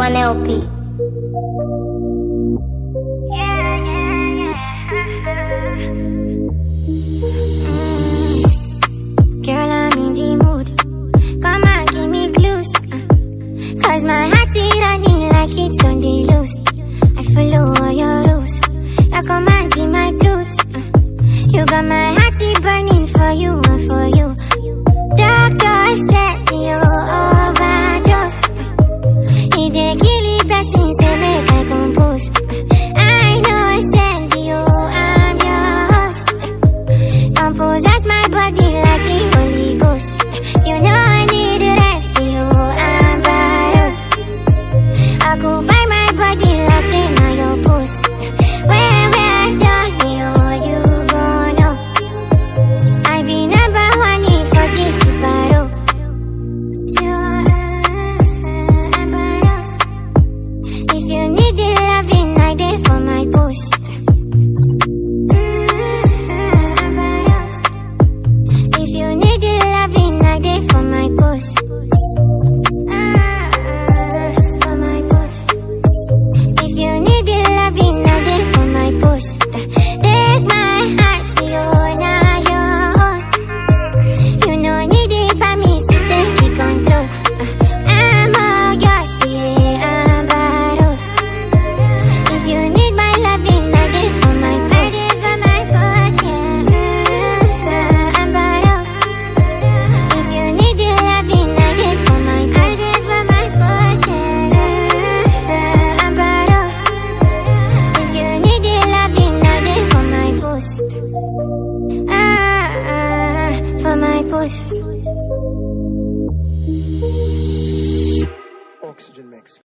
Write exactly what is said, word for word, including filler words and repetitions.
one L P. Yeah, yeah, yeah. Mm. Girl, I'm in the mood. Come on, give me clues. uh. Cause my heart's running like it's on the loose. I follow all your rules. Your command be my truth. uh. You got my heart burning for you and for you. Doctor said you overdose. He dey kill the person, say make I compose. I know I send you, I'm your host. Compose as my body like the Holy Ghost. You know I need the rest, you I'm Baros. I go by my body like say now your post. Where where done you, you gon' know. I be number one for this battle. So uh, I'm Baros. If you need the loving, I dey for my post. Mm, I'm Baros. If you need the loving, I dey for my post. Ah, for my post. If you need the loving, I dey for my post. Take my heart, you now your own. You no need it for me to take the control. I'm all yours, yeah, I'm Baros. If you need my loving, I dey for my post. For my post, yeah. I'm Baros. If you need the loving, I dey for my post. For my post, yeah. I'm Baros. If you need the loving, I dey for my post. Ah, ah, for my post. Oxygen mix.